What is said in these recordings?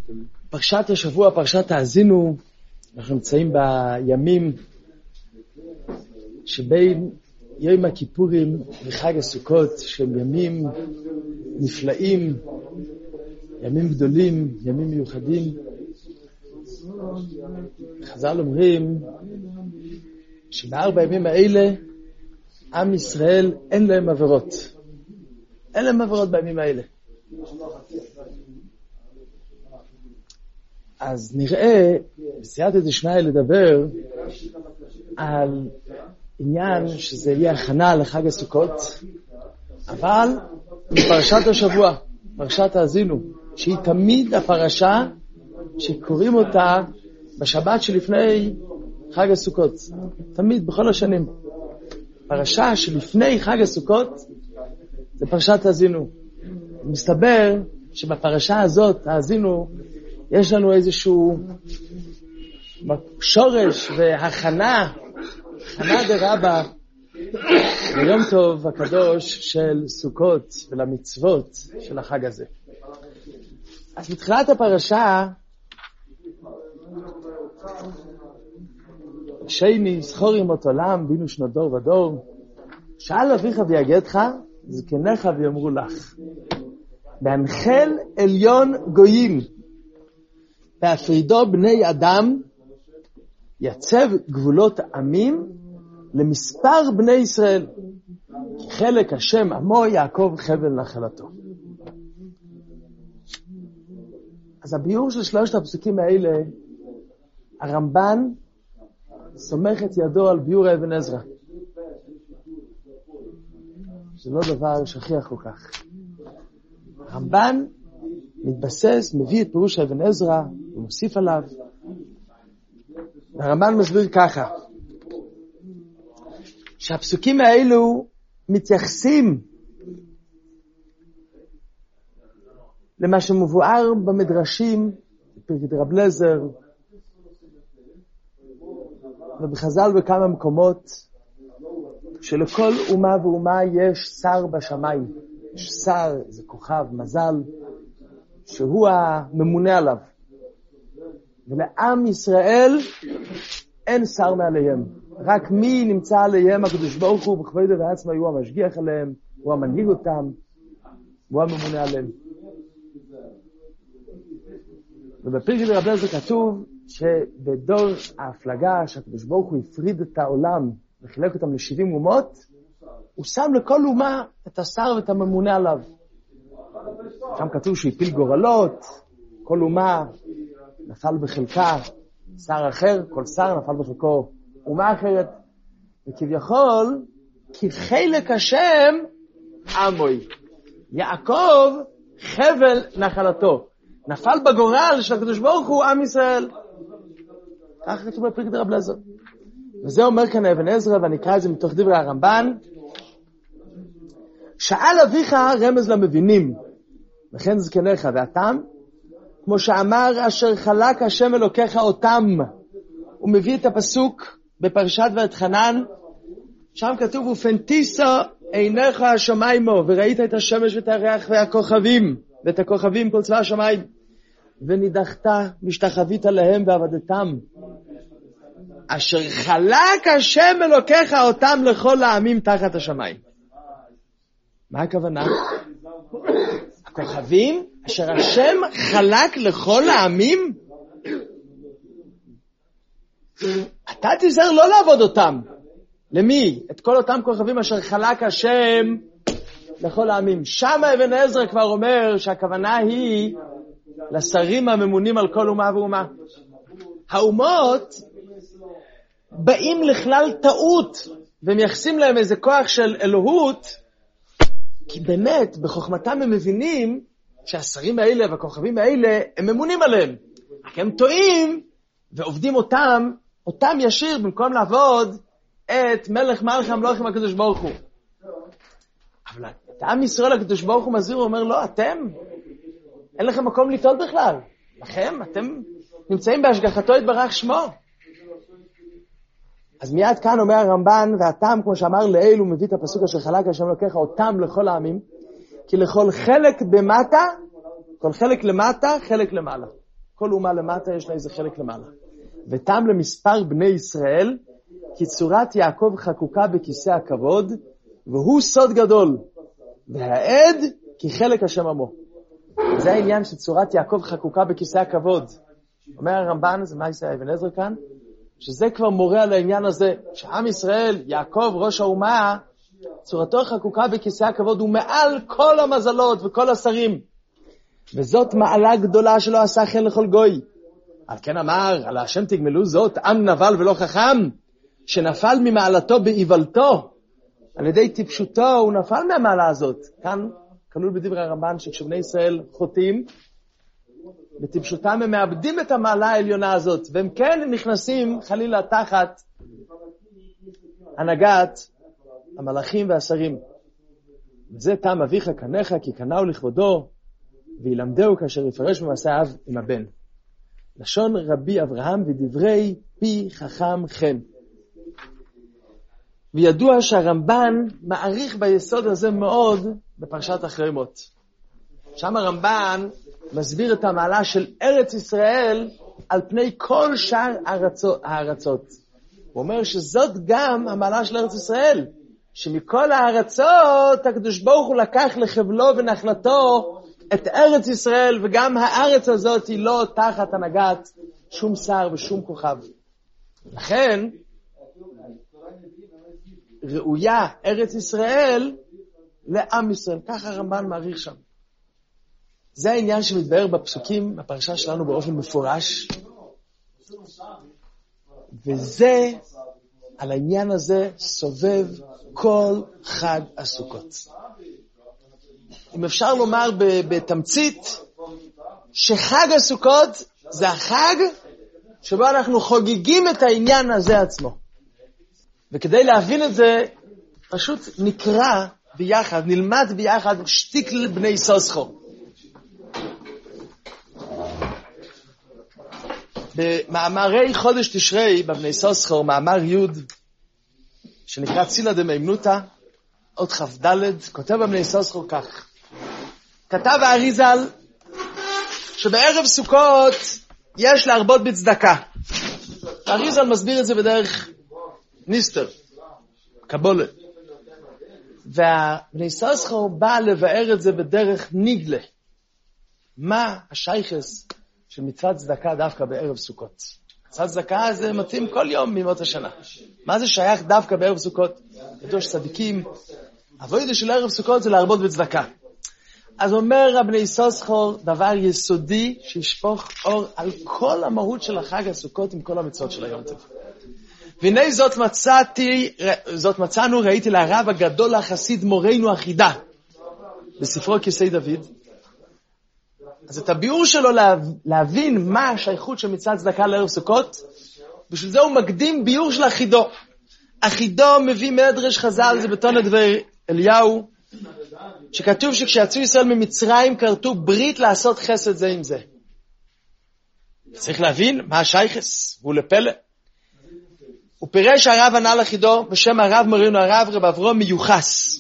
פרשת השבוע, פרשת האזינו, אנחנו נמצאים בימים שבין יום הכיפורים וחג הסוכות, שהם ימים נפלאים, ימים גדולים, ימים מיוחדים. חז"ל אומרים שבארבע הימים האלה עם ישראל אין להם עבירות. אין להם עבירות בימים האלה. אז נראה בסייעתא דשמיא לדבר על עניין שזה יהיה הכנה לחג הסוכות, אבל בפרשת השבוע, פרשת האזינו, שהיא תמיד הפרשה שקוראים אותה בשבת שלפני חג הסוכות, תמיד בכל השנים. פרשה שלפני חג הסוכות זה פרשת האזינו. מסתבר שבפרשה הזאת, האזינו, יש לנו איזשהו שורש והכנה, הכנה דרבה ליום טוב הקדוש של סוכות ולמצוות של החג הזה. אז בתחילת הפרשה, שני זכורים אותו עולם, בינו שנות דור ודור, שאל אביך ויגדך, זקניך ויאמרו לך, בהנחל עליון גויים, בהפרידו בני אדם, יצב גבולות עמים למספר בני ישראל, חלק השם עמו יעקב חבל נחלתו. אז הביאור של שלושת הפסוקים האלה, הרמב"ן סומך את ידו על ביאור אבן עזרא. זה לא דבר שכיח כל כך. הרמב"ן מתבסס, מביא את פירוש אבן עזרא, ומוסיף עליו. הרמב"ן מסביר ככה, שהפסוקים האלו מתייחסים למה שמבואר במדרשים, בפרקת רב אליעזר, ובחז"ל בכמה מקומות, שלכל אומה ואומה יש שר בשמיים. יש שר, זה כוכב, מזל, שהוא הממונה עליו. ולעם ישראל אין שר מעליהם. רק מי נמצא עליהם, הקדוש ברוך הוא בכבודו ועצמו, הוא המשגיח עליהם, הוא המנהיג אותם, הוא הממונה עליהם. ובפרקת רב אליעזר כתוב שבדור ההפלגה שהקדוש ברוך הוא הפריד את העולם וחילק אותם ל70 אומות, הוא שם לכל אומה את השר ואת הממונה עליו. שם כתוב שהפיל גורלות, כל אומה נפל בחלקה שר אחר, כל שר נפל בחלקו אומה אחרת, וכביכול כי חלק השם עמוי, יעקב חבל נחלתו, נפל בגורל של הקדוש ברוך הוא עם ישראל. כך כתוב בפרקת רב אליעזר. וזה אומר כאן אבן עזרא, ואני אקרא את זה מתוך דברי הרמב"ן. שאל אביך רמז למבינים, וכן זקניך ואתם, כמו שאמר אשר חלק השם אלוקיך אותם. הוא מביא את הפסוק בפרשת ואתחנן, שם כתוב ופנתיסו עיניך השמיימו, וראית את השמש ואת הירח והכוכבים, ואת הכוכבים כל צבא השמיים, ונידחת משתחווית להם ועבדתם. אשר חלק השם אלוקיך אותם לכל העמים תחת השמיים. מה הכוונה? הכוכבים אשר השם חלק לכל העמים, אתה תיזהר לא לעבוד אותם. למי? את כל אותם כוכבים אשר חלק השם לכל העמים. שם אבן עזרא כבר אומר שהכוונה היא לשרים הממונים על כל אומה ואומה. האומות באים לכלל טעות ומייחסים להם איזה כוח של אלוהות, כי באמת בחוכמתם הם מבינים שהשרים האלה והכוכבים האלה הם ממונים עליהם. רק הם טועים ועובדים אותם ישיר במקום לעבוד את מלך מלכי המלוכים הקדוש ברוך הוא. אבל את עם ישראל הקדוש ברוך הוא מזהיר, הוא אומר לא, אתם אין לכם מקום לטעות בכלל. לכם, אתם נמצאים בהשגחתו יתברך שמו. אז מיד כאן אומר הרמב"ן, והתם כמו שאמר לאל, הוא מביא את הפסוק אשר חלק השם אלוקיך אותם לכל העמים, כי לכל חלק במטה, כל חלק למטה, חלק למעלה. כל אומה למטה יש לה איזה חלק למעלה. ותם למספר בני ישראל, כי צורת יעקב חקוקה בכיסא הכבוד, והוא סוד גדול. והעד, כי חלק השם עמו. זה העניין שצורת יעקב חקוקה בכיסא הכבוד. אומר הרמב"ן, זה מה ישראל אבן עזרא כאן, שזה כבר מורה על העניין הזה, שעם ישראל, יעקב, ראש האומה, צורתו חקוקה בכיסא הכבוד, הוא מעל כל המזלות וכל השרים. וזאת מעלה גדולה שלא עשה חן לכל גוי. על כן אמר, על השם תגמלו זאת, עם נבל ולא חכם, שנפל ממעלתו באיוולתו, על ידי טיפשותו הוא נפל מהמעלה הזאת. כאן כלול בדברי הרמב"ן שכשבני ישראל חוטאים, בטיפשותם הם מאבדים את המעלה העליונה הזאת, והם כן נכנסים חלילה תחת הנהגת המלאכים והשרים. זה תם אביך קנך כי קנאו לכבודו, וילמדהו כאשר יפרש במעשה אב עם הבן. לשון רבי אברהם ודברי פי חכם חן. וידוע שהרמב"ן מעריך ביסוד הזה מאוד בפרשת אחרי מות. שם הרמב"ן מסביר את המעלה של ארץ ישראל על פני כל שאר הארצות. הוא אומר שזאת גם המעלה של ארץ ישראל, שמכל הארצות הקדוש ברוך הוא לקח לחבלו ונחלתו את ארץ ישראל, וגם הארץ הזאת היא לא תחת הנהגת שום שר ושום כוכב. לכן ראויה ארץ ישראל לעם ישראל. ככה הרמב"ן מעריך שם. זה העניין שמתבאר בפסוקים, בפרשה שלנו באופן מפורש. וזה, על העניין הזה, סובב כל חג הסוכות. אם אפשר לומר בתמצית, שחג הסוכות זה החג שבו אנחנו חוגגים את העניין הזה עצמו. וכדי להבין את זה, פשוט נקרא ביחד, נלמד ביחד שתיקל בני סוסחו. במאמרי חודש תשרי, בבני סוסחו, מאמר יוד, שנקרא צילה דמיימנותא, עוד כ"ד, כותב בבני סוסחו כך. כתב האריזל, שבערב סוכות יש להרבות בצדקה. האריזל מסביר את זה בדרך ניסטר, קבולה. והבני סוסחו בא לבאר את זה בדרך ניגלה. מה השייכס של מצוות צדקה דווקא בערב סוכות? מצוות צדקה זה מתאים כל יום מימות השנה. מה זה שייך דווקא בערב סוכות? ידוע שצדיקים, העבודה של ערב סוכות זה להרבות בצדקה. אז אומר רבני סוסחו דבר יסודי שישפוך אור על כל המהות של החג הסוכות עם כל המצוות של היום טוב. והנה זאת מצאנו, ראיתי לרב הגדול החסיד מורנו החידה בספרו כיסא דוד. אז את הביאור שלו להבין מה השייכות של מצוות צדקה לערב סוכות, בשביל זה הוא מקדים ביאור של החידו. החידו מביא מדרש חז"ל, זה בתונת דבר אליהו, שכתוב שכשיצאו ישראל ממצרים כרתו ברית לעשות חסד זה עם זה. צריך להבין מה השייכס, והוא לפלא. הוא פירש הרב ענה לחידו בשם הרב מורנו הרב רב אברהם מיוחס.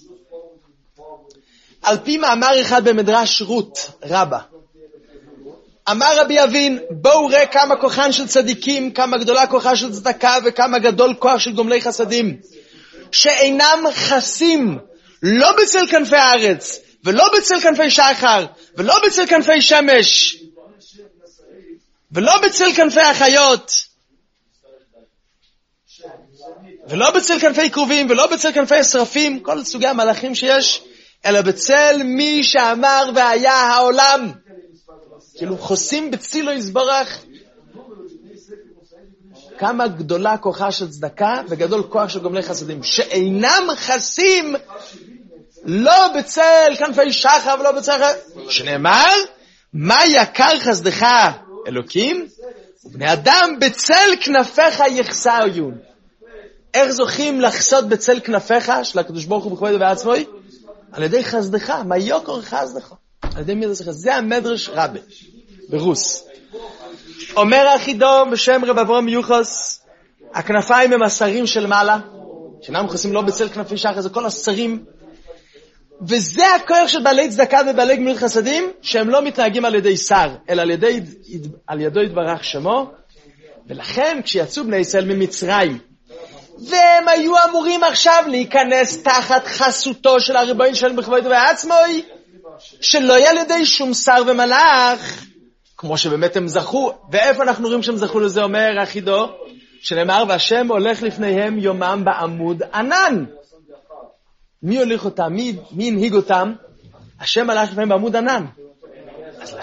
על פי מאמר אחד במדרש רות רבה. אמר רבי אבין, בואו ראה כמה כוחן של צדיקים, כמה גדולה כוחה של צדקה וכמה גדול כוח של גומלי חסדים, שאינם חסים לא בצל כנפי הארץ, ולא בצל כנפי שחר, ולא בצל כנפי שמש, ולא בצל כנפי החיות, ולא בצל כנפי קרובים, ולא בצל כנפי שרפים, כל סוגי המלאכים שיש, אלא בצל מי שאמר והיה העולם. כאילו חוסים בצילו יסברך. כמה גדולה כוחה של צדקה וגדול כוח של גומלי חסדים, שאינם חסים לא בצל כנפי שחר ולא בצל שנאמר, מה יקר חסדך אלוקים? ובני אדם בצל כנפיך יחסרו. איך זוכים לחסות בצל כנפיך של הקדוש ברוך הוא בכבודו בעצמו? על ידי חסדך. מה יוקר חסדך? על ידי מי זה? זה המדרש רבי ברוס. אומר החידו בשם רב אברהם מיוחס, הכנפיים הם השרים של מעלה, שאינם חוסים לא בצל כנפי שחר, זה כל השרים. וזה הכוח של בעלי צדקה ובעלי גמילות חסדים, שהם לא מתנהגים על ידי שר, אלא על ידו יתברך שמו. ולכן כשיצאו בני ישראל ממצרים, והם היו אמורים עכשיו להיכנס תחת חסותו של הריבונו של בכבודו ובעצמוי, שלא יהיה על ידי שום שר ומלאך, כמו שבאמת הם זכו. ואיפה אנחנו רואים שהם זכו לזה? אומר החידו, שנאמר, והשם הולך לפניהם יומם בעמוד ענן. מי הוליך אותם? מי הנהיג אותם? השם הלך לפניהם בעמוד ענן. אז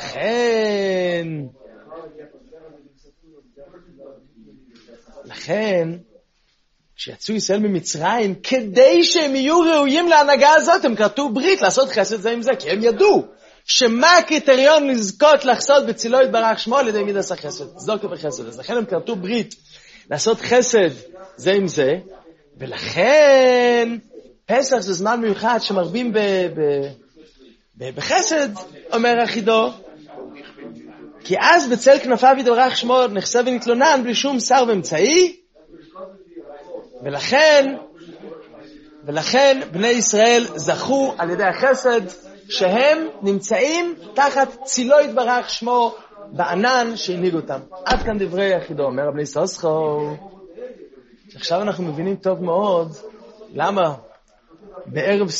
לכן, כשיצאו ישראל ממצרים, כדי שהם יהיו ראויים להנהגה הזאת, הם כרתו ברית לעשות חסד זה עם זה, כי הם ידעו שמה הקריטריון לזכות לחסות בצילו יתברך שמו על ידי מידת החסד, צדקה וחסד. אז לכן הם כרתו ברית לעשות חסד זה עם זה, ולכן פסח זה זמן מיוחד שמרבים בחסד, אומר החידו, כי אז בצל כנפיו יתברך שמו נחשב ונתלונן בלי שום שר ואמצעי, ולכן בני ישראל זכו על ידי החסד שהם נמצאים תחת צילו יתברך שמו בענן שהנהיג אותם. עד כאן דברי החידו, אומר רבי סוסחו. עכשיו אנחנו מבינים טוב מאוד למה בערב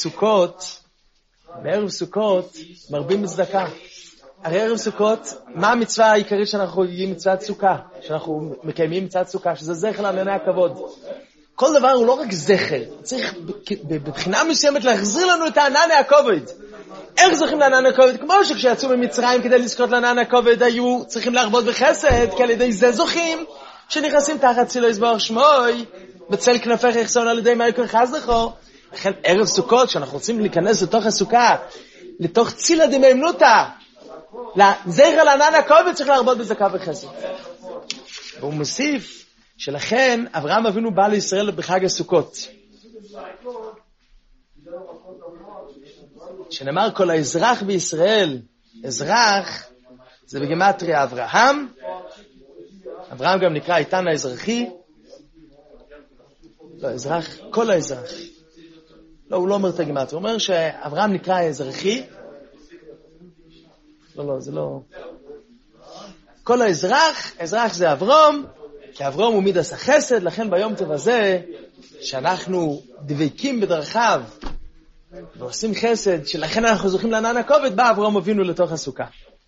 סוכות מרבים בצדקה. הרי ערב סוכות, מה המצווה העיקרית שאנחנו חוגגים? מצוות סוכה, שאנחנו מקיימים מצוות סוכה, שזה זכר לענני הכבוד. כל דבר הוא לא רק זכר, צריך בבחינה מסוימת להחזיר לנו את הענני הכבוד. איך זוכים לענני הכבוד? כמו שכשיצאו ממצרים כדי לזכות לענני הכבוד היו צריכים להרבות בחסד, כי על ידי זה זוכים שנכנסים תחת צילו יתברך שמוי, בצל כנפיך יחסון על ידי מלכו חסדךו. לכן ערב סוכות, שאנחנו רוצים להיכנס לתוך הסוכה, לתוך צילה דמיימנותא, לזכר לענני הכבוד צריך להרבות בצדקה וחסד. והוא מוסיף שלכן אברהם אבינו בא לישראל בחג הסוכות, שנאמר כל האזרח בישראל, אזרח זה בגימטריה אברהם, אברהם גם נקרא איתן האזרחי, לא אזרח, כל האזרח, לא, הוא לא אומר את הגימטריה, הוא אומר שאברהם נקרא האזרחי, לא, זה לא, כל האזרח, אזרח זה אברום, כי אברום הוא מידת החסד, לכן ביום טוב הזה, שאנחנו דבקים בדרכיו, ועושים חסד, שלכן אנחנו זוכים לענן הכובד, בא אברום אבינו לתוך הסוכה.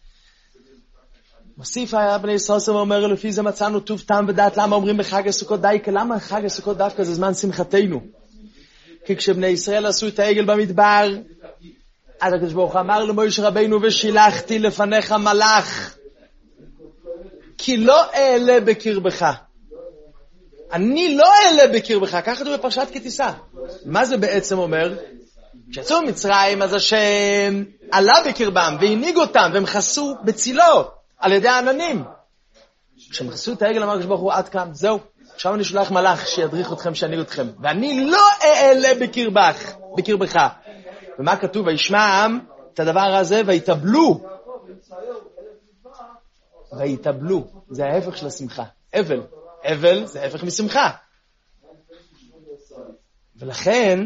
מוסיף היה בני ישראל ואומר, לפי זה מצאנו טוב טעם ודעת, למה אומרים בחג הסוכות דייקה? למה חג הסוכות דווקא זה זמן שמחתנו? כי כשבני ישראל עשו את העגל במדבר, אז הקדוש ברוך הוא אמר למשה רבינו, ושילחתי לפניך מלאך, כי לא אעלה בקרבך. אני לא אעלה בקרבך, ככה כתוב בפרשת כי תישא. מה זה בעצם אומר? כשיצאו ממצרים, אז השם עלה בקרבם, והנהיג אותם, והם חסו בצילו, על ידי העננים. כשהם חסו את העגל, אמר הקדוש ברוך הוא, עד כאן, זהו. עכשיו אני שולח מלאך שידריך אתכם, שינהיג אתכם. ואני לא אעלה בקרבך. ומה כתוב? וישמע העם את הדבר הזה, ויתאבלו. זה ההפך של השמחה. אבל זה ההפך משמחה. ולכן,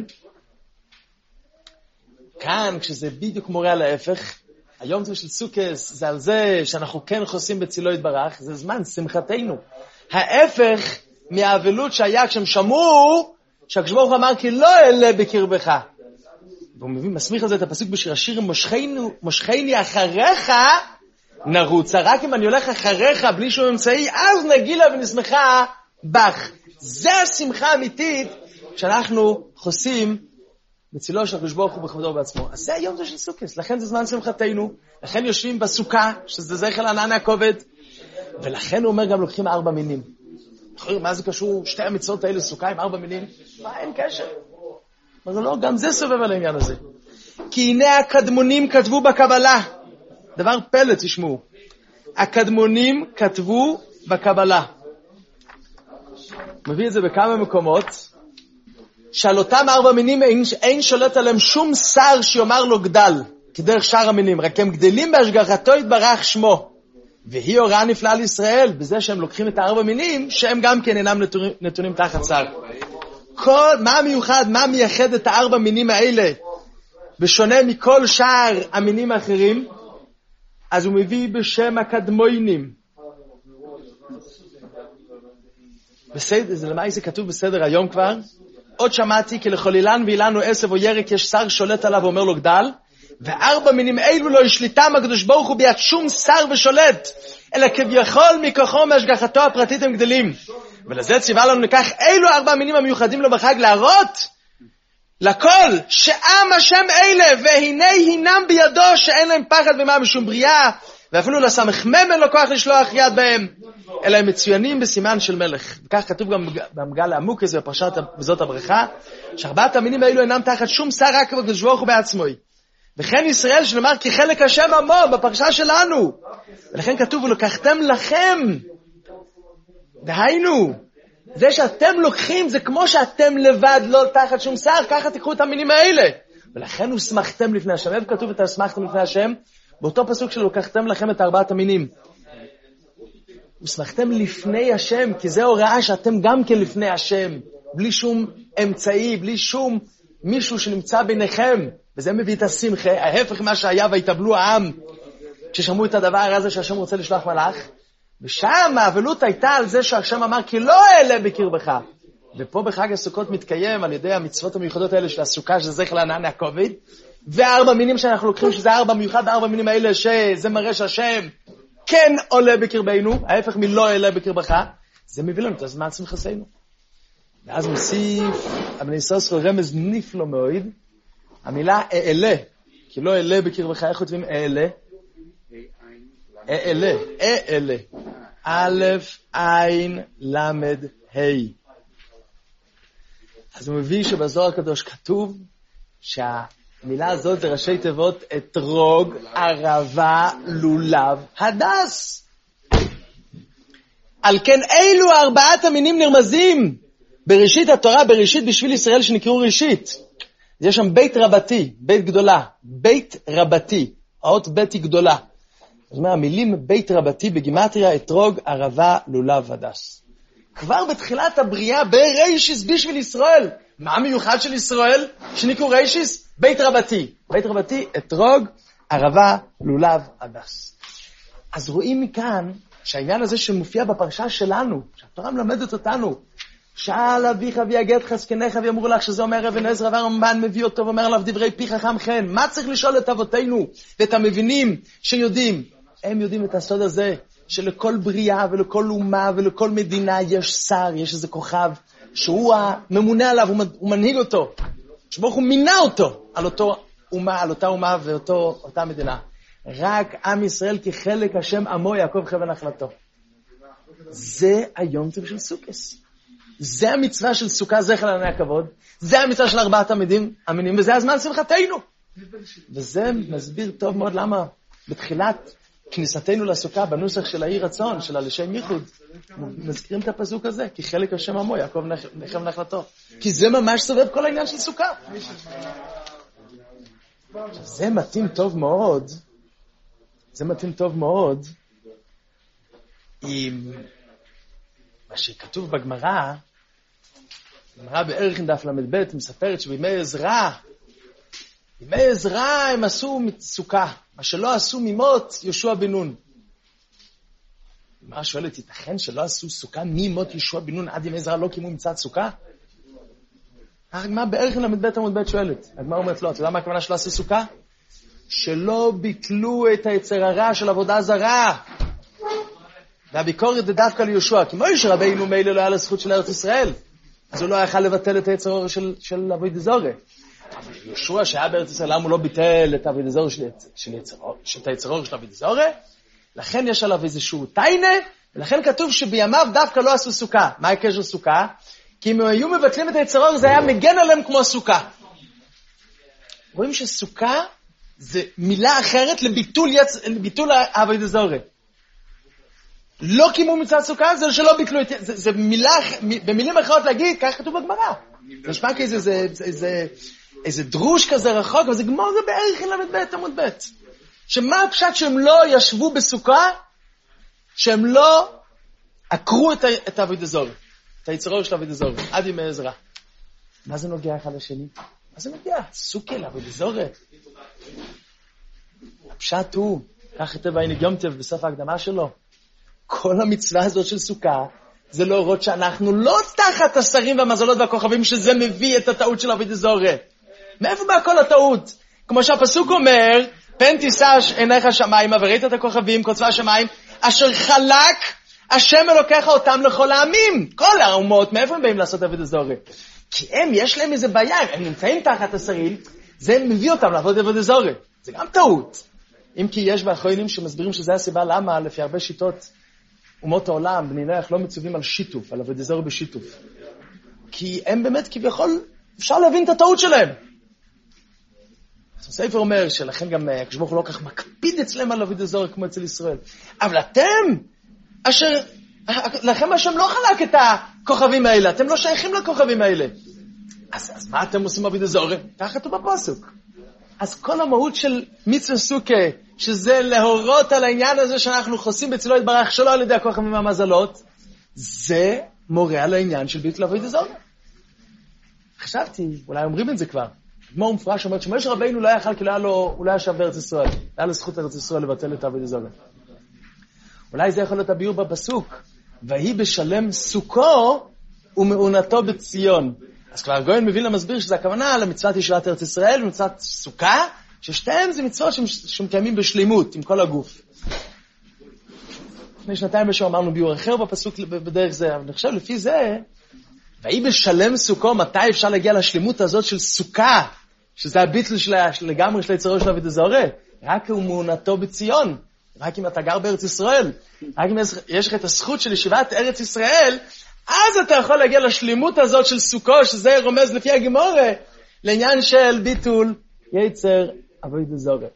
כאן, כשזה בדיוק מורה על ההפך, היום זה של סוכס, זה על זה שאנחנו כן חוסים בצילו יתברך, זה זמן שמחתנו. ההפך מהאבלות שהיה כשהם שמעו, שהקדוש ברוך הוא אמר כי לא אעלה בקרבך. והוא מסמיך על זה את הפסוק בשיר השיר, מושכני אחריך נרוץ. רק אם אני הולך אחריך בלי שום אמצעי, אז נגילה ונשמחה בך. זה השמחה האמיתית שאנחנו חוסים בצילו של הקדוש ברוך הוא בכבודו ובעצמו. אז זה היום זה של סוכות, לכן זה זמן שמחתנו, לכן יושבים בסוכה, שזה זכר לענן הכובד, ולכן הוא אומר גם לוקחים 4 מינים. מה זה קשור? שתי המצוות האלה סוכה עם 4 מינים? מה, אין קשר. אבל לא, גם זה סובב על העניין הזה. כי הנה הקדמונים כתבו בקבלה. דבר פלא, תשמעו. הקדמונים כתבו בקבלה. מביא את זה בכמה מקומות. שעל אותם 4 מינים אין שולט עליהם שום שר שיאמר לו גדל, כדרך שאר המינים, רק הם גדלים בהשגחתו יתברך שמו. והיא הוראה נפלאה לישראל, בזה שהם לוקחים את 4 מינים, שהם גם כן אינם נתונים תחת שר. מה המיוחד, מה מייחד את 4 מינים האלה, בשונה מכל שאר המינים האחרים, אז הוא מביא בשם הקדמוינים. בסדר, זה למעשה כתוב בסדר היום כבר. עוד שמעתי כי לכל אילן ואילן או עשב או ירק יש שר שולט עליו ואומר לו גדל, וארבע מינים אלו לא השליטם הקדוש ברוך הוא ביד שום שר ושולט, אלא כביכול מכוחו מהשגחתו הפרטית הם גדלים. ולזה ציווה לנו לכך אילו ארבע המינים המיוחדים לו בחג, להראות לכל שעם השם אלה והנה הינם בידו שאין להם פחד ומה משום בריאה, ואפילו לסמך ממן לא כוח לשלוח יד בהם, אלא הם מצוינים בסימן של מלך. וכך כתוב גם במגל העמוק הזה בפרשת וזאת הברכה, שארבעת המינים האלו אינם תחת שום שר רק הקדוש ברוך הוא בעצמו. וכן ישראל שנאמר כי חלק השם עמו בפרשה שלנו, ולכן כתוב ולקחתם לכם. דהיינו, זה שאתם לוקחים זה כמו שאתם לבד לא תחת שום שר, ככה תיקחו את המינים האלה. ולכן הוסמכתם לפני השם. איפה כתוב את הוסמכתם לפני השם? באותו פסוק שלו לקחתם לכם את ארבעת המינים. הוסמכתם לפני השם, כי זה הוראה שאתם גם כן לפני השם, בלי שום אמצעי, בלי שום מישהו שנמצא ביניכם. וזה מביא את השמחה, ההפך מה שהיה והתאבלו העם, כששמעו את הדבר הזה שהשם רוצה לשלוח מלאך. ושם האבלות הייתה על זה שהשם אמר כי לא אעלה בקרבך. ופה בחג הסוכות מתקיים על ידי המצוות המיוחדות האלה של הסוכה, שזה זכר לענן הכובד, וארבע מינים שאנחנו לוקחים, שזה ארבע מיוחד, ארבע מינים האלה שזה מראה שהשם כן עולה בקרבנו, ההפך מלא אעלה בקרבך, זה מביא לנו את הזמן שמחסנו. ואז מוסיף אבני סוסרו רמז נפלא מאוד, המילה אעלה, כי לא אעלה בקרבך, איך כותבים אעלה? אעלה, אעלה, א' עין למד ה'. אז הוא מביא שבזוהר הקדוש כתוב שהמילה הזאת זה ראשי תיבות אתרוג, ערבה, לולב, הדס. על כן אילו ארבעת המינים נרמזים בראשית התורה, בראשית בשביל ישראל שנקראו ראשית. יש שם בית רבתי, בית גדולה, בית רבתי, האות בית היא גדולה. זאת אומרת, המילים בית רבתי בגימטריה, אתרוג, ערבה, לולב, הדס. כבר בתחילת הבריאה, בראשיס בשביל ישראל. מה המיוחד של ישראל? שנקראו ראשיס? בית רבתי. בית רבתי, אתרוג, ערבה, לולב, הדס. אז רואים מכאן שהעניין הזה שמופיע בפרשה שלנו, שהתורה מלמדת אותנו, שאל אביך ויגד חזקניך ויאמרו לך, שזה אומר אבן עזרא והרמב"ן מביא אותו ואומר עליו דברי פי חכם חן. מה צריך לשאול את אבותינו ואת המבינים שיודעים? הם יודעים את הסוד הזה שלכל בריאה ולכל אומה ולכל מדינה יש שר, יש איזה כוכב שהוא הממונה עליו, הוא מנהיג אותו, שברוך הוא מינה אותו על אותו אומה, על אותה אומה ואותה מדינה. רק עם ישראל כחלק השם עמו יעקב חבל נחלתו. זה היום טוב של סוכס. זה המצווה של סוכה זכר לענני הכבוד, זה המצווה של ארבעת המינים, וזה הזמן שמחתנו. וזה מסביר טוב מאוד למה בתחילת כניסתנו לסוכה, בנוסח של העיר רצון, של הלשם ייחוד, מזכירים את הפסוק הזה, כי חלק השם עמו יעקב חבל נחלתו. כי זה ממש סובב כל העניין של סוכה. זה מתאים טוב מאוד, זה מתאים טוב מאוד עם מה שכתוב בגמרא, גמרא בערך דף למד מספרת שבימי עזרא הם עשו סוכה, מה שלא עשו ממות יהושע בן נון. גמרא שואלת, ייתכן שלא עשו סוכה ממות יהושע בן נון עד ימי עזרא לא קיימו מצוות סוכה? הגמרא בערך למד עמוד שואלת, הגמרא אומרת לא, אתה יודע מה הכוונה שלא עשו סוכה? שלא ביטלו את היצר הרע של עבודה זרה. והביקורת זה דווקא ליהושע, כי מוישה רבינו מילא לא היה לזכות של ארץ ישראל, אז הוא לא היה לבטל את היצר הרע של עבודה זרה. אבל יהושע שהיה בארץ ישראל, למה הוא לא ביטל את עבודה זרה של היצר הרע של עבודה זרה? לכן יש עליו איזשהו טיינה, ולכן כתוב שבימיו דווקא לא עשו סוכה. מה הקשר סוכה? כי אם היו מבטלים את היצר הרע, זה היה מגן עליהם כמו סוכה. רואים שסוכה זה מילה אחרת לביטול עבודה זרה. לא קימו מצוות סוכה, זה שלא ביטלו את זה. זה מילה, במילים אחרות להגיד, כך כתוב בגמרא. זה נשמע איזה דרוש כזה רחוק, אבל זה גמור זה בערך למד עמוד ב'. שמה הפשט שהם לא ישבו בסוכה, שהם לא עקרו את עבודה זרה, את היצר הרע של עבודה זרה, עד ימי עזרא. מה זה נוגע אחד לשני? מה זה מגיע? סוכה לעבוד זורה. הפשט הוא, כך כתב העיניג יום טוב בסוף ההקדמה שלו, כל המצווה הזאת של סוכה, זה להורות שאנחנו לא תחת השרים והמזלות והכוכבים, שזה מביא את הטעות של עבוד זורה. מאיפה בא כל הטעות? כמו שהפסוק אומר, פן תישא עיניך השמיימה וראית את הכוכבים, קוצבי השמיים, אשר חלק השם אלוקיך אותם לכל העמים. כל האומות, מאיפה הם באים לעשות עבוד זורה? כי הם, יש להם איזה בעיה, הם נמצאים תחת השרים, זה מביא אותם לעבוד עבוד זורה. זה גם טעות. אם כי יש באחרונים שמסבירים שזה הסיבה למה, לפי הרבה שיטות, אומות העולם, בני נוח לא מצווים על שיתוף, על עבוד זורה בשיתוף. כי הם באמת כביכול, אפשר להבין את הטעות שלהם. הספר אומר שלכן גם הקדוש ברוך הוא לא כך מקפיד אצלם על עבוד זורה כמו אצל ישראל. אבל אתם, לכם השם לא חלק את הכוכבים האלה, אתם לא שייכים לכוכבים האלה. אז מה אתם עושים עבוד זורה? ככה כתוב בפסוק. אז כל המהות של מצווה סוכה, שזה להורות על העניין הזה שאנחנו חוסים בצילו יתברך שלא על ידי הכוכבים והמזלות, זה מורה על העניין של ביטול עבוד זורה. חשבתי, אולי אומרים את זה כבר. כמו מפרש אומרת שמשה רבינו לא יכל כי הוא לא ישב בארץ ישראל. היה לו זכות ארץ ישראל לבטל את עבוד זורה. אולי זה יכול להיות הביאור בפסוק. ויהי בשלם סוכו ומעונתו בציון. אז כבר גויין מבין למסביר שזה הכוונה למצוות ישיבת ארץ ישראל ומצוות סוכה, ששתיהן זה מצוות שמקיימים בשלימות עם כל הגוף. לפני שנתיים בשביל אמרנו ביאור אחר בפסוק בדרך זה, אבל אני חושב לפי זה, ויהי בשלם סוכו, מתי אפשר להגיע לשלימות הזאת של סוכה, שזה הביטל לגמרי של היצרו של עבוד זורה, רק הוא מעונתו בציון, רק אם אתה גר בארץ ישראל, רק אם יש לך את הזכות של ישיבת ארץ ישראל, אז אתה יכול להגיע לשלימות הזאת של סוכו, שזה רומז לפי הגמורה, לעניין של ביטול יצר עבוד זורה.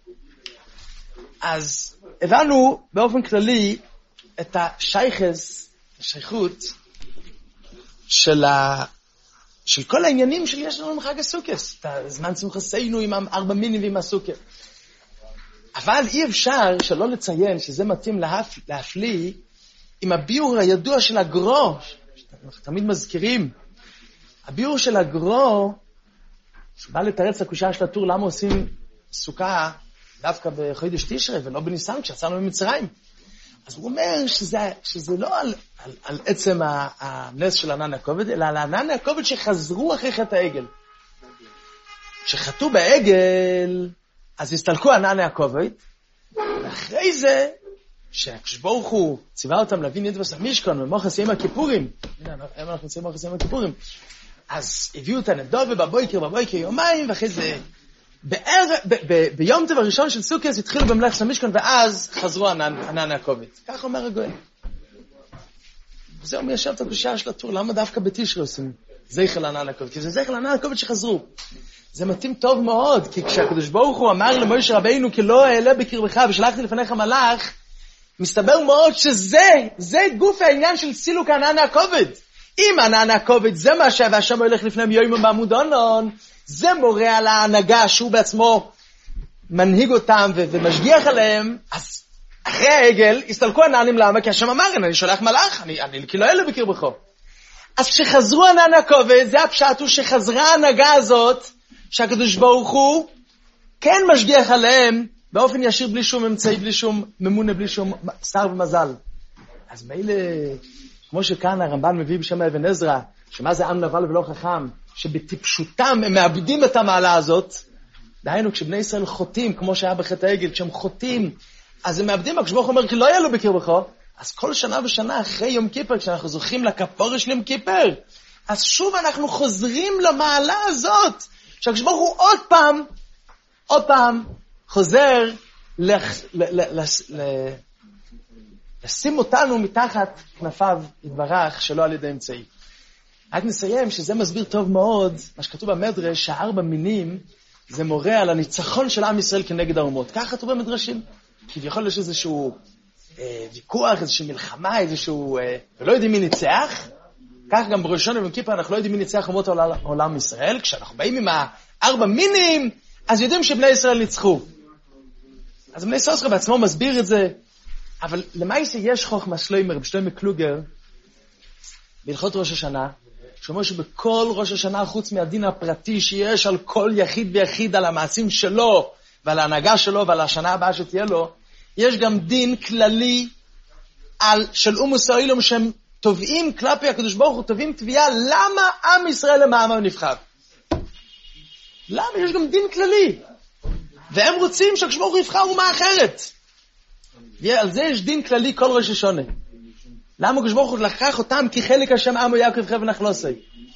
אז הבנו באופן כללי את השייכות של כל העניינים שיש לנו מחג הסוכס, את הזמן שמחסנו עם 4 מינים ועם הסוכר. אבל אי אפשר שלא לציין שזה מתאים להפליא עם הביאור הידוע של הגרו, אנחנו תמיד מזכירים, הביאור של הגרו, שבא לתרץ לקושייה של הטור, למה עושים סוכה דווקא בחודש תשרי ולא בניסן כשיצאנו ממצרים. אז הוא אומר שזה לא על עצם הנס של ענן הכובד, אלא על ענן הכובד שחזרו אחרי חטא העגל. כשחטאו בעגל, אז הסתלקו ענן הכובד, ואחרי זה, שהקדוש ברוך הוא ציווה אותם להביא נדבס המשכן ומוחס יום הכיפורים, הנה, אנחנו נמצאים מוחס יום הכיפורים, אז הביאו את הנדוב בבוקר יומיים, ואחרי זה, ביום טוב הראשון של סוכות התחילו במלאכת המשכן, ואז חזרו ענן הכובד. כך אומר הגואל. וזהו מיישב את הקושייה של הטור, למה דווקא בתשרי עושים זכר לענן הכובד? כי זה זכר לענן הכובד שחזרו. זה מתאים טוב מאוד, כי כשהקדוש ברוך הוא אמר למשה רבינו, כי לא אעלה בקרבך ושלחתי לפניך מלאך, מסתבר מאוד שזה גוף העניין של סילוק ענן הכובד. אם ענן הכובד זה מה שהשם הולך לפניהם יום בעמוד ענן, זה מורה על ההנהגה שהוא בעצמו מנהיג אותם ומשגיח עליהם, אז אחרי העגל הסתלקו עננים. למה? כי השם אמר, אני שולח מלאך, אני כי לא אעלה בקרבך. אז כשחזרו ענן הכובד, זה הפשט הוא שחזרה ההנהגה הזאת, שהקדוש ברוך הוא כן משגיח עליהם, באופן ישיר בלי שום אמצעי, בלי שום ממונה, בלי שום שר ומזל. אז מילא, כמו שכאן הרמב"ן מביא בשם אבן עזרא, שמה זה עם נבל ולא חכם, שבטיפשותם הם מאבדים את המעלה הזאת, דהיינו כשבני ישראל חוטאים, כמו שהיה בחטא העגל, כשהם חוטאים, אז הם מאבדים, הקדוש ברוך הוא אומר, כי לא יעלו בקרבך, אז כל שנה ושנה אחרי יום כיפר, כשאנחנו זוכים לכפורה של יום כיפר, אז שוב אנחנו חוזרים למעלה הזאת, שהקדוש ברוך הוא עוד פעם, חוזר לשים אותנו מתחת כנפיו יתברך שלא על ידי אמצעי. רק נסיים שזה מסביר טוב מאוד, מה שכתוב במדרש, שהארבע מינים זה מורה על הניצחון של עם ישראל כנגד האומות. כך כתוב במדרשים. כביכול יש איזשהו ויכוח, איזושהי מלחמה, ולא יודעים מי ניצח. כך גם בראשון יום כיפר אנחנו לא יודעים מי ניצח אומות העולם ישראל. כשאנחנו באים עם הארבע מינים, אז יודעים שבני ישראל ניצחו. אז בני ישראל בעצמו מסביר את זה, אבל למעשה יש חוכמה שלמה, רב שלמה קלוגר, בהלכות ראש השנה, שאומר שבכל ראש השנה, חוץ מהדין הפרטי שיש על כל יחיד ויחיד, על המעשים שלו, ועל ההנהגה שלו, ועל השנה הבאה שתהיה לו, יש גם דין כללי של אומוס האילום, שהם תובעים כלפי הקדוש ברוך הוא, תובעים תביעה, למה עם ישראל למעמם נבחר? למה? יש גם דין כללי. והם רוצים שהקדוש ברוך הוא יבחר אומה אחרת. על זה יש דין כללי כל ראש השונה. למה הקדוש ברוך הוא לקח אותם כחלק השם עמו יעקב חבל נחלוסי?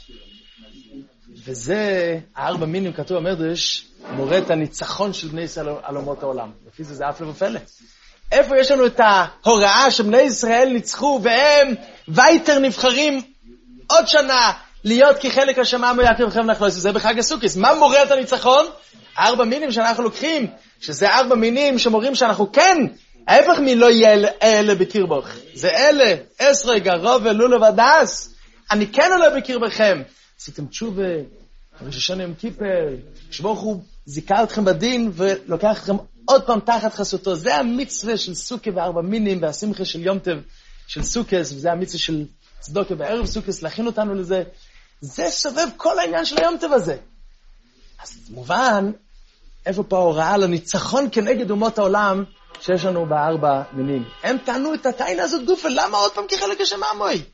וזה, 4 מינים כתוב במדרש, מורה את הניצחון של בני ישראל על אומות העולם. לפי זה הפלא ופלא. איפה יש לנו את ההוראה שבני ישראל ניצחו והם וייטר נבחרים עוד שנה להיות כחלק השם עמו יעקב חבל נחלוסי? זה בחג הסוכות. מה מורה את הניצחון? 4 מינים שאנחנו לוקחים, שזה 4 מינים שמורים שאנחנו כן, ההפך מלא יהיה אלה בקרבך. זה אלה, עשרה, גרוב, לולו ודס. אני כן עולה בקרבכם. עשיתם תשובה, ראש השנה יום כיפר, כשברוך הוא זיכה אתכם בדין ולוקח אתכם עוד פעם תחת חסותו. זה המצווה של סוכה ו4 מינים והשמחה של יום טוב של סוכס, וזה המצווה של צדוקה בערב סוכס, להכין אותנו לזה. זה סובב כל העניין של היום טוב הזה. אז מובן, איפה פה ההוראה לניצחון כנגד אומות העולם שיש לנו ב4 מינים. הם טענו את הטענה הזאת גופה, למה עוד פעם כחלק השם עמוי?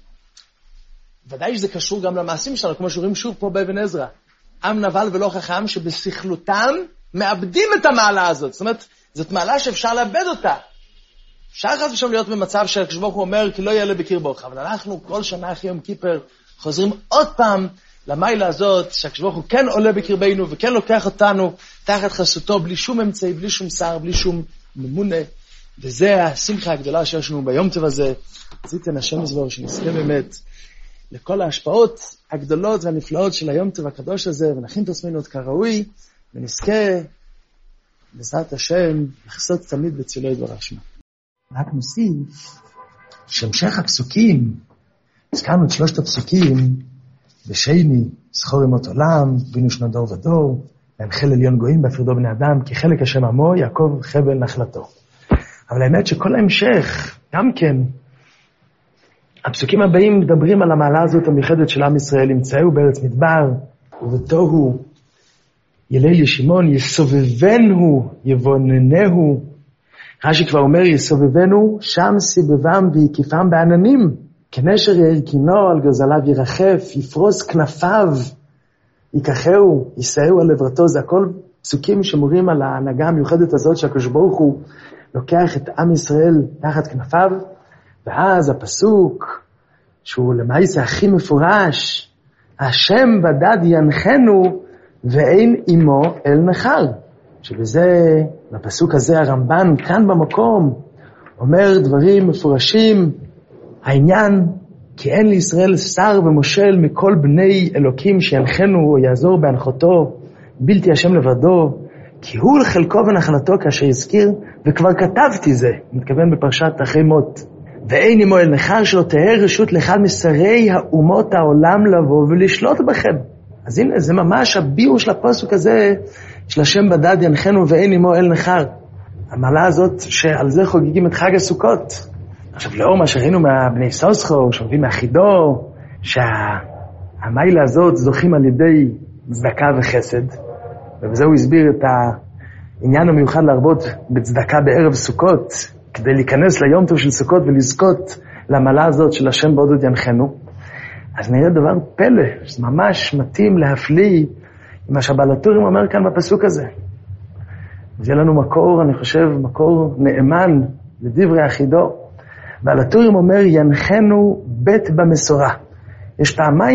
ודאי שזה קשור גם למעשים שלנו, כמו שרואים שוב פה באבן עזרא. עם נבל ולא חכם שבשכלותם מאבדים את המעלה הזאת. זאת אומרת, זאת מעלה שאפשר לאבד אותה. אפשר חס ושלום להיות במצב שהקדוש ברוך הוא אומר, כי לא יעלה בקרבך. אבל אנחנו כל שנה אחרי יום כיפר חוזרים עוד פעם למעלה הזאת, שהקדוש ברוך הוא כן עולה בקרבנו וכן לוקח אותנו תחת חסותו, בלי שום אמצעי, בלי שום שר, בלי שום ממונה. וזה השמחה הגדולה שיש לנו ביום טוב הזה. זיתן השם יזבור שנזכה באמת לכל ההשפעות הגדולות והנפלאות של היום טוב הקדוש הזה, ונכין את עצמנו עוד כראוי, ונזכה בעזרת השם לחסות תמיד בצילו יתברך שמו. רק נוסיף שהמשך הפסוקים, הזכרנו את 3 הפסוקים, בשני, זכור ימות עולם, בינו שנות דור ודור, והנחל עליון גויים בהפרידו בני אדם, כי חלק השם עמו, יעקב חבל נחלתו. אבל האמת שכל ההמשך, גם כן, הפסוקים הבאים מדברים על המעלה הזאת המיוחדת של עם ישראל, ימצאו בארץ מדבר, ובתוהו ילי ישימון, יסובבנו, יבוננהו. רש"י כבר אומר, יסובבנו, שם סיבבם ויקיפם בעננים, כנשר ירקינו על גזליו ירחף, יפרוס כנפיו, ייקחהו, יישאו על עברתו. זה הכל פסוקים שמורים על ההנהגה המיוחדת הזאת שהקדוש ברוך הוא לוקח את עם ישראל תחת כנפיו. ואז הפסוק שהוא למעשה הכי מפורש, השם בדד ינחנו ואין עמו אל נחל. שבזה, בפסוק הזה הרמב"ן כאן במקום אומר דברים מפורשים, העניין כי אין לישראל שר ומושל מכל בני אלוקים שינחנו או יעזור בהנחותו, בלתי השם לבדו, כי הוא לחלקו ונחלתו כאשר הזכיר, וכבר כתבתי זה, מתכוון בפרשת אחרי מות. ואין עמו אל נחל שלא תהא רשות לאחד משרי האומות העולם לבוא ולשלוט בכם. אז הנה, זה ממש הביאור של הפסוק הזה, של השם בדד ינחנו ואין עמו אל נחל. המעלה הזאת שעל זה חוגגים את חג הסוכות. עכשיו, לאור מה שראינו מהבני סוסחו, שמביאים מהחידו, שהמעלה הזאת זוכים על ידי צדקה וחסד, ובזה הוא הסביר את העניין המיוחד להרבות בצדקה בערב סוכות, כדי להיכנס ליום טוב של סוכות ולזכות למעלה הזאת של השם בדד ינחנו. אז נראה דבר פלא, שזה ממש מתאים להפליא עם מה שהבעל הטורים אומר כאן בפסוק הזה. זה לנו מקור, אני חושב, מקור נאמן לדברי החידו. בעל הטורים אומר, ינחנו בית במסורה. יש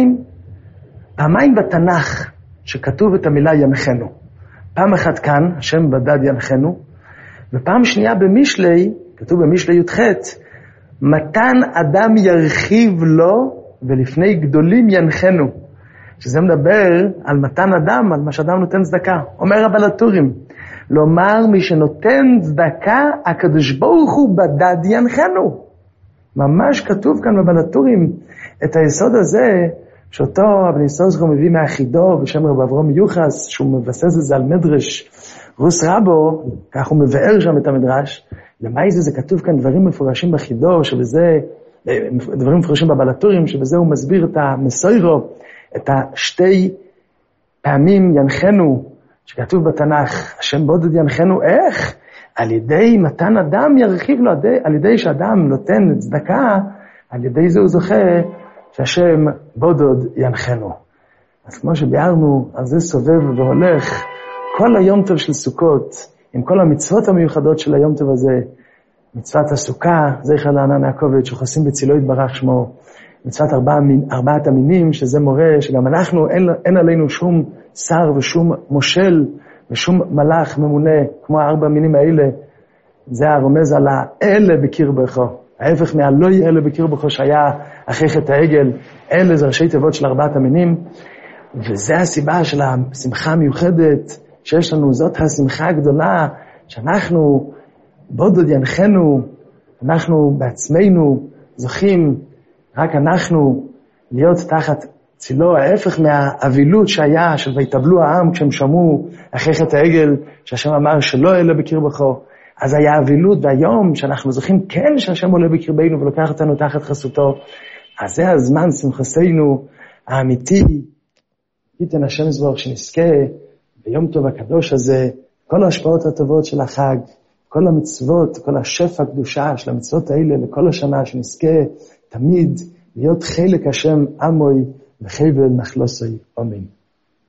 פעמיים בתנ"ך שכתוב את המילה ינחנו. פעם אחת כאן, השם בדד ינחנו, ופעם שנייה במשלי, כתוב במשלי י"ח, מתן אדם ירחיב לו ולפני גדולים ינחנו. שזה מדבר על מתן אדם, על מה שאדם נותן צדקה. אומר הבעל הטורים, לומר מי שנותן צדקה, הקדוש ברוך הוא בדד ינחנו. ממש כתוב כאן בבעל הטורים את היסוד הזה, שאותו הבני סוסחו מביא מהחידו בשם רב אברהם יוחס, שהוא מבסס את זה על מדרש רוס רבו, כך הוא מבאר שם את המדרש. למעשה זה כתוב כאן דברים מפורשים בחידו, שבזה דברים מפורשים בבלטורים, שבזה הוא מסביר את המסוירו, את השתי פעמים ינחנו, שכתוב בתנ"ך, השם בודד ינחנו, איך? על ידי מתן אדם ירחיב לו, על ידי שאדם נותן צדקה, על ידי זה הוא זוכה שהשם בודד ינחנו. אז כמו שביארנו, אז זה סובב והולך, כל היום טוב של סוכות, עם כל המצוות המיוחדות של היום טוב הזה, מצוות הסוכה, זכר לענן הכובד, שחוסים בצילו יתברך שמו, מצוות ארבעת המינים, שזה מורה, שגם אנחנו, אין עלינו שום שר ושום מושל, ושום מלאך ממונה, כמו 4 המינים האלה, זה הרומז על האלה בקרבך, ההפך מהלוי אלה בקרבך שהיה אחרי חטא העגל, אלה זה ראשי תיבות של 4 המינים, וזה הסיבה של השמחה המיוחדת שיש לנו, זאת השמחה הגדולה, שאנחנו בודד ינחנו, אנחנו בעצמנו זוכים, רק אנחנו להיות תחת צילו, ההפך מהאבילות שהיה, של ויתבלו העם כשהם שמעו אחרי חטא העגל, שהשם אמר שלא אלה בקרבכו, אז היה אבילות, והיום שאנחנו זוכים כן שהשם עולה בקרבנו ולוקח אותנו תחת חסותו, אז זה הזמן שמחתנו האמיתי, ייתן השם יזברך שנזכה ביום טוב הקדוש הזה, כל ההשפעות הטובות של החג, כל המצוות, כל השפע הקדושה של המצוות האלה לכל השנה, שנזכה תמיד להיות חלק השם עמוי וחבל נחלוסי. אמן.